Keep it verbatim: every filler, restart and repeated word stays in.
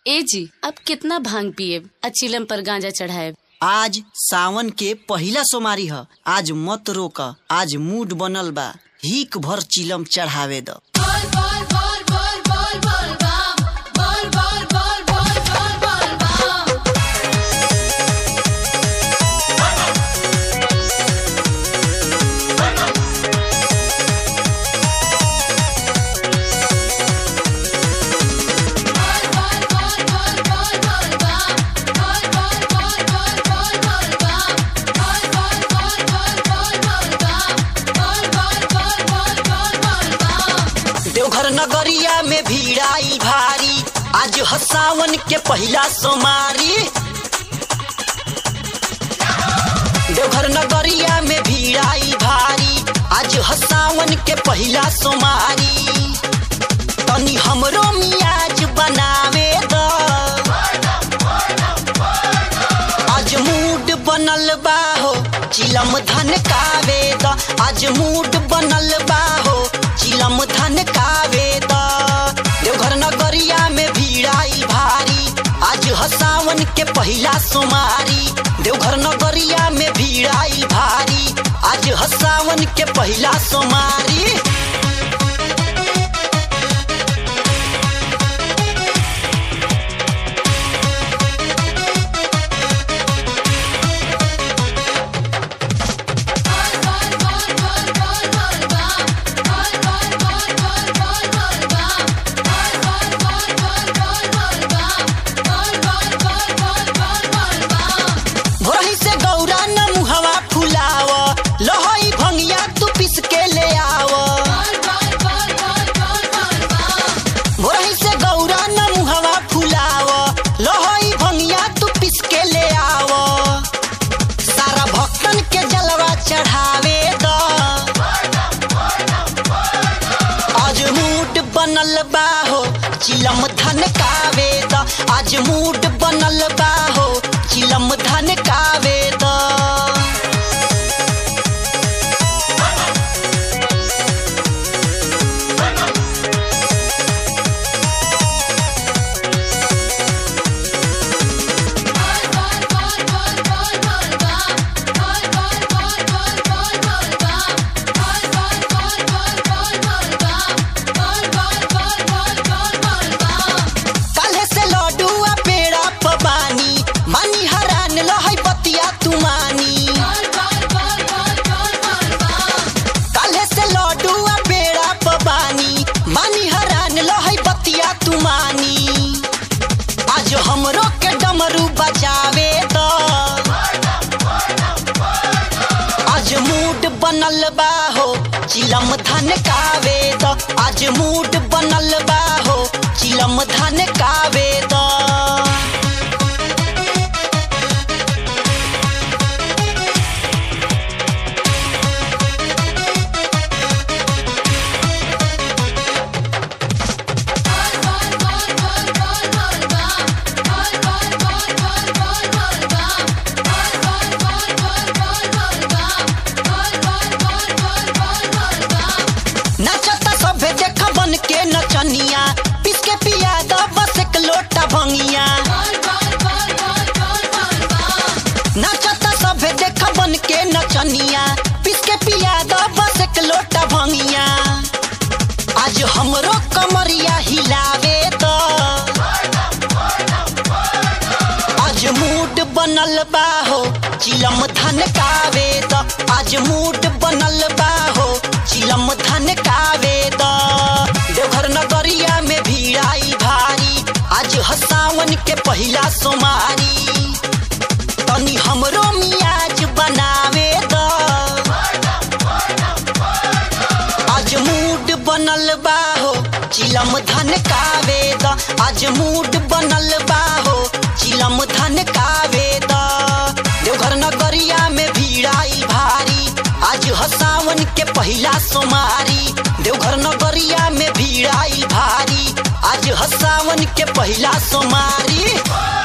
ए जी अब कितना भांग पिए आ चिलम पर गांजा चढ़ाए। आज सावन के पहिला सोमारी ह। आज मत रोक, आज मूड बनल बा, हिक भर चिलम चढ़ावे द। देवघर नगरिया में भीड़ आई भारी, आज ह सावन के पहिला सोमारी। देवघर नगरिया में भीड़ आई भारी, आज ह सावन के पहिला सोमारी। तनी हमरो मियाज बनावे द, आज मूड बनल बा हो चिलम धनकावे द। आज मूड बनल बा हो चिलम धनकावे द। देवघर नगरिया में भीड़ आई भारी, आज ह सावन के पहिला सोमारी। देवघर नगरिया में भीड़ आई भारी, आज ह सावन के पहिला सोमारी। बनल बा हो चिलम धनकावे द। आज मूड बनल बा हो चिलम धनकावे द। आज हमरो के डमरू बजावे द, आज मूड बनल बा हो चिलम धनकावे द। आज मूड बनल बा हो चिलम धनकावे द। के नचनिया पिस के पिया द बस एक लोटा भंगिया। नाचता सभे देख बन के नचनिया पिस के पिया द बस एक लोटा भंगिया। आज हमरो कमरिया हिलावे द, आज मूड बनल बा हो चिलम धनकावे द। आज मूड बनल बा हो चिलम धनकावे द। देवघर नगरिया में भीड़ आई भारी, आज ह सावन के पहिला सोमारी। तनी हमरो मियाज बनावे द, आज मूड बनल बा हो चिलम धनकावे द। आज मूड बनल बा हो चिलम धनकावे द। देवघर नगरिया में भीड़ आई भारी, आज ह सावन के पहिला सोमारी। देवघर नगरिया में भीड़ आई भारी, आज ह सावन के पहिला सोमारी।